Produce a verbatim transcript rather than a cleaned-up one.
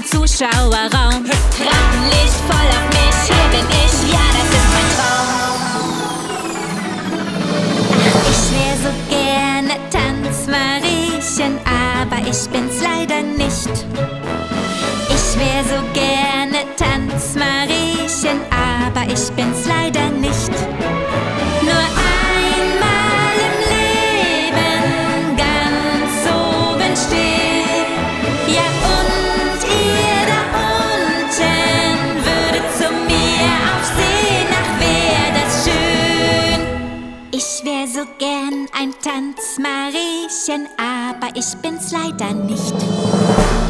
Zuschauerraum. Rampenlicht voll auf mich, hier bin ich, ja, das ist mein Traum. Ach, ich wär so gerne Tanzmariechen, aber ich bin's leider nicht. Ich wär so gerne Tanzmariechen, aber ich bin's leider nicht. Nur einmal im Leben ganz oben stehen. Ja, und ihr da unten würdet zu mir aufsehen. Ach, wär das schön. Ich wär so gern ein Tanzmariechen, aber ich bin's leider nicht.